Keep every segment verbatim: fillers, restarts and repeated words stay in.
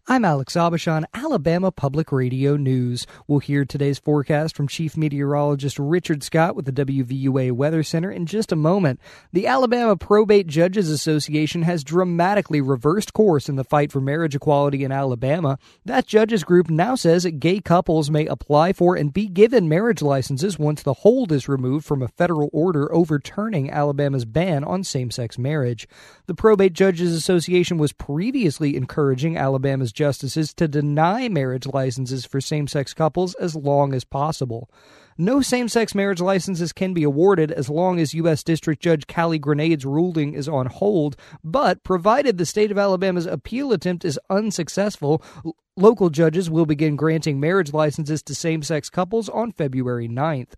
I'm Alex Abashan, Alabama Public Radio News. We'll hear today's forecast from Chief Meteorologist Richard Scott with the W V U A Weather Center in just a moment. The Alabama Probate Judges Association has dramatically reversed course in the fight for marriage equality in Alabama. That judges group now says that gay couples may apply for and be given marriage licenses once the hold is removed from a federal order overturning Alabama's ban on same-sex marriage. The Probate Judges Association was previously encouraging Alabama's justices to deny marriage licenses for same-sex couples as long as possible. No same-sex marriage licenses can be awarded as long as U S District Judge Callie Grenade's ruling is on hold, but provided the state of Alabama's appeal attempt is unsuccessful, local judges will begin granting marriage licenses to same-sex couples on February ninth.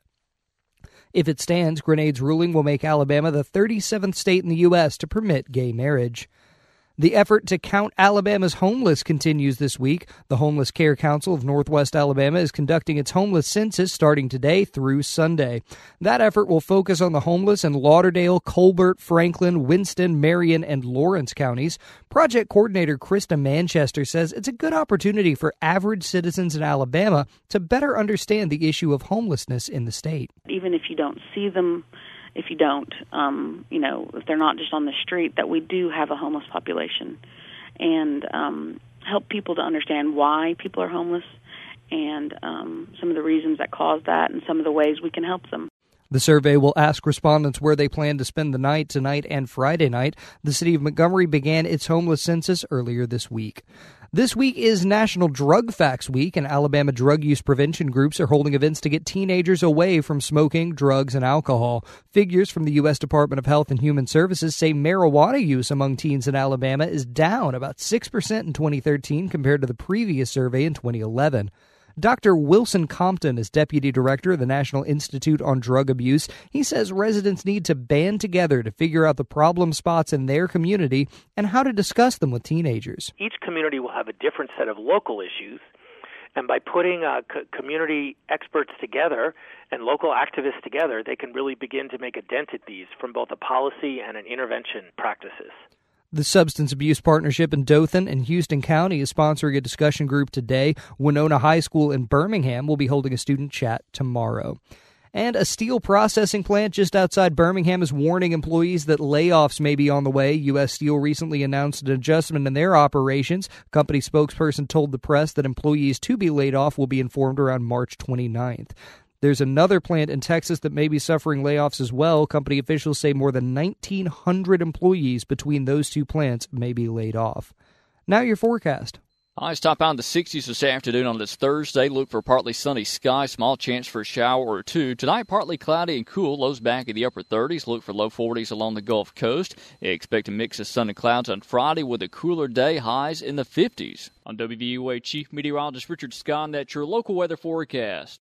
If it stands, Grenade's ruling will make Alabama the thirty-seventh state in the U S to permit gay marriage. The effort to count Alabama's homeless continues this week. The Homeless Care Council of Northwest Alabama is conducting its homeless census starting today through Sunday. That effort will focus on the homeless in Lauderdale, Colbert, Franklin, Winston, Marion, and Lawrence counties. Project coordinator Krista Manchester says it's a good opportunity for average citizens in Alabama to better understand the issue of homelessness in the state. Even if you don't see them, if you don't, um, you know, if they're not just on the street, that we do have a homeless population, and um, help people to understand why people are homeless and um, some of the reasons that cause that and some of the ways we can help them. The survey will ask respondents where they plan to spend the night tonight and Friday night. The city of Montgomery began its homeless census earlier this week. This week is National Drug Facts Week, and Alabama drug use prevention groups are holding events to get teenagers away from smoking, drugs, and alcohol. Figures from the U S Department of Health and Human Services say marijuana use among teens in Alabama is down about six percent in twenty thirteen compared to the previous survey in twenty eleven. Doctor Wilson Compton is deputy director of the National Institute on Drug Abuse. He says residents need to band together to figure out the problem spots in their community and how to discuss them with teenagers. Each community will have a different set of local issues, and by putting uh, co- community experts together and local activists together, they can really begin to make a dent at these from both a policy and an intervention practices. The Substance Abuse Partnership in Dothan and Houston County is sponsoring a discussion group today. Winona High School in Birmingham will be holding a student chat tomorrow. And a steel processing plant just outside Birmingham is warning employees that layoffs may be on the way. U S Steel recently announced an adjustment in their operations. A company spokesperson told the press that employees to be laid off will be informed around March twenty-ninth. There's another plant in Texas that may be suffering layoffs as well. Company officials say more than nineteen hundred employees between those two plants may be laid off. Now your forecast. Highs top out in the sixties this afternoon on this Thursday. Look for partly sunny skies, small chance for a shower or two. Tonight, partly cloudy and cool. Lows back in the upper thirties. Look for low forties along the Gulf Coast. Expect a mix of sun and clouds on Friday with a cooler day. Highs in the fifties. On W V U A Chief Meteorologist Richard Scott, that's your local weather forecast.